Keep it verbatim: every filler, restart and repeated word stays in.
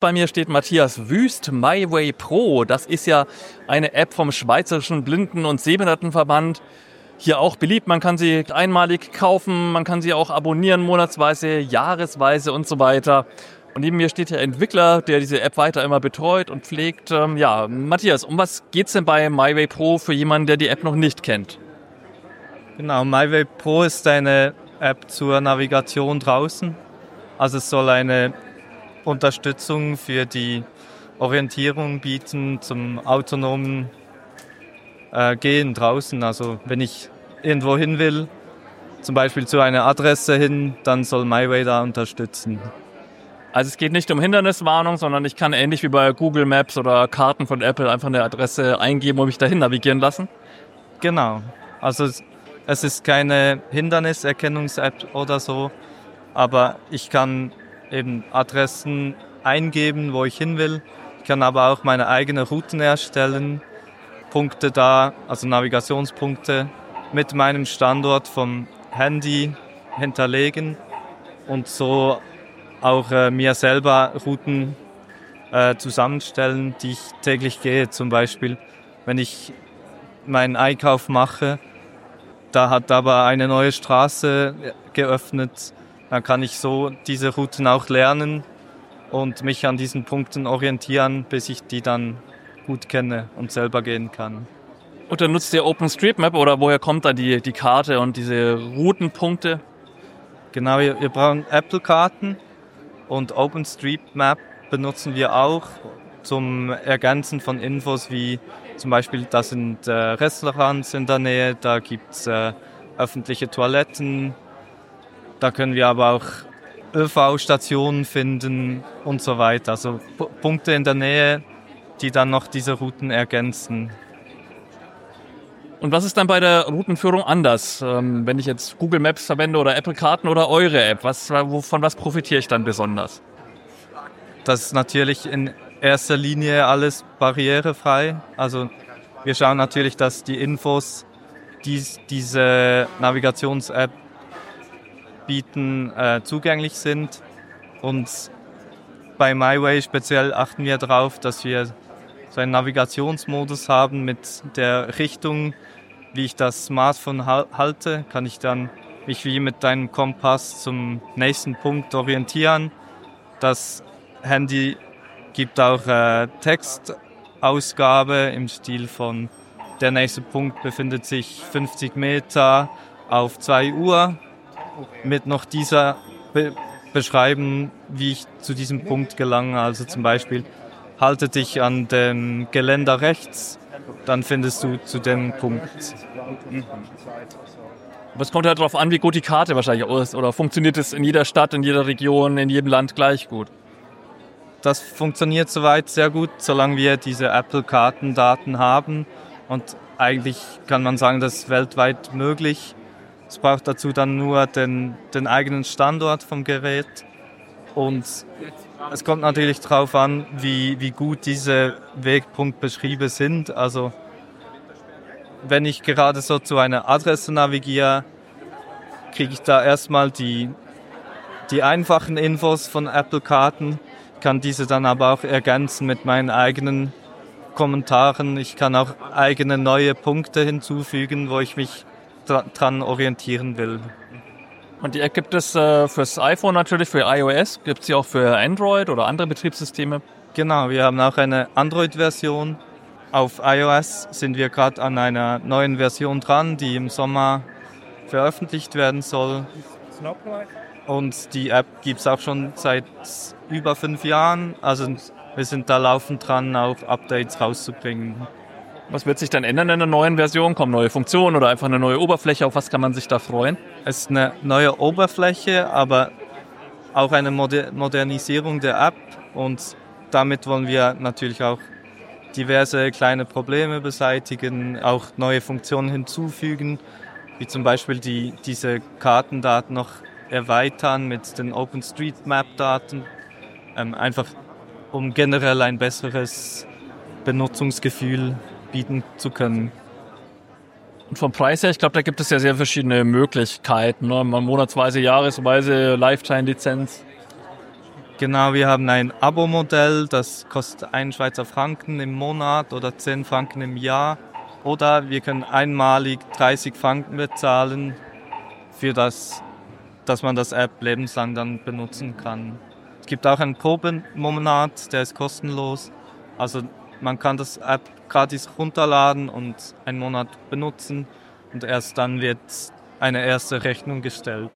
Bei mir steht Matthias Wüst, MyWay Pro. Das ist ja eine App vom Schweizerischen Blinden- und Sehbehindertenverband. Hier auch beliebt. Man kann sie einmalig kaufen, man kann sie auch abonnieren, monatsweise, jahresweise und so weiter. Und neben mir steht der Entwickler, der diese App weiter immer betreut und pflegt. Ähm, ja, Matthias, um was geht's denn bei MyWay Pro für jemanden, der die App noch nicht kennt? Genau, MyWay Pro ist eine App zur Navigation draußen. Also es soll eine Unterstützung für die Orientierung bieten zum autonomen äh, Gehen draußen. Also wenn ich irgendwo hin will, zum Beispiel zu einer Adresse hin, dann soll MyWay da unterstützen. Also es geht nicht um Hinderniswarnung, sondern ich kann ähnlich wie bei Google Maps oder Karten von Apple einfach eine Adresse eingeben und mich dahin navigieren lassen? Genau. Also es ist keine Hinderniserkennungs-App oder so, aber ich kann eben Adressen eingeben, wo ich hin will. Ich kann aber auch meine eigenen Routen erstellen, Punkte da, also Navigationspunkte mit meinem Standort vom Handy hinterlegen und so auch äh, mir selber Routen äh, zusammenstellen, die ich täglich gehe. Zum Beispiel, wenn ich meinen Einkauf mache, da hat aber eine neue Straße geöffnet, dann kann ich so diese Routen auch lernen und mich an diesen Punkten orientieren, bis ich die dann gut kenne und selber gehen kann. Und dann nutzt ihr OpenStreetMap oder woher kommt da die, die Karte und diese Routenpunkte? Genau, wir, wir brauchen Apple-Karten und OpenStreetMap benutzen wir auch zum Ergänzen von Infos wie zum Beispiel, da sind äh, Restaurants in der Nähe, da gibt es äh, öffentliche Toiletten, da können wir aber auch Ö V-Stationen finden und so weiter. Also P- Punkte in der Nähe, die dann noch diese Routen ergänzen. Und was ist dann bei der Routenführung anders, ähm, wenn ich jetzt Google Maps verwende oder Apple Karten oder eure App? Was, von was profitiere ich dann besonders? Das ist natürlich in erster Linie alles barrierefrei. Also wir schauen natürlich, dass die Infos, die diese Navigations-App bieten, äh, zugänglich sind. Und bei MyWay speziell achten wir darauf, dass wir so einen Navigationsmodus haben mit der Richtung, wie ich das Smartphone halte, kann ich dann mich wie mit einem Kompass zum nächsten Punkt orientieren. Das Handy gibt auch äh, Textausgabe im Stil von der nächste Punkt befindet sich fünfzig Meter auf zwei Uhr. Mit noch dieser Be- beschreiben, wie ich zu diesem Punkt gelange. Also zum Beispiel, halte dich an dem Geländer rechts, dann findest du zu dem Punkt. Aber es kommt halt darauf an, wie gut die Karte wahrscheinlich ist. Oder funktioniert es in jeder Stadt, in jeder Region, in jedem Land gleich gut? Das funktioniert soweit sehr gut, solange wir diese Apple-Kartendaten haben. Und eigentlich kann man sagen, das ist weltweit möglich. Es braucht dazu dann nur den, den eigenen Standort vom Gerät. Und es kommt natürlich darauf an, wie, wie gut diese Wegpunktbeschriebe sind. Also wenn ich gerade so zu einer Adresse navigiere, kriege ich da erstmal die, die einfachen Infos von Apple-Karten, kann diese dann aber auch ergänzen mit meinen eigenen Kommentaren. Ich kann auch eigene neue Punkte hinzufügen, wo ich mich dran orientieren will. Und die App gibt es äh, fürs iPhone natürlich, für iOS. Gibt es sie auch für Android oder andere Betriebssysteme? Genau, wir haben auch eine Android-Version. Auf iOS sind wir gerade an einer neuen Version dran, die im Sommer veröffentlicht werden soll. Und die App gibt es auch schon seit über fünf Jahren. Also wir sind da laufend dran, auch Updates rauszubringen. Was wird sich dann ändern in der neuen Version? Kommen neue Funktionen oder einfach eine neue Oberfläche? Auf was kann man sich da freuen? Es ist eine neue Oberfläche, aber auch eine Moder- Modernisierung der App. Und damit wollen wir natürlich auch diverse kleine Probleme beseitigen, auch neue Funktionen hinzufügen, wie zum Beispiel die, diese Kartendaten noch erweitern mit den OpenStreetMap-Daten, ähm, einfach um generell ein besseres Benutzungsgefühl bieten zu können. Und vom Preis her, ich glaube, da gibt es ja sehr verschiedene Möglichkeiten. Ne? Monatsweise, jahresweise, Lifetime-Lizenz. Genau, wir haben ein Abo-Modell, das kostet einen Schweizer Franken im Monat oder zehn Franken im Jahr. Oder wir können einmalig dreißig Franken bezahlen, für das, dass man das App lebenslang dann benutzen kann. Es gibt auch einen Probemonat, der ist kostenlos. Also man kann das App gratis runterladen und einen Monat benutzen und erst dann wird eine erste Rechnung gestellt.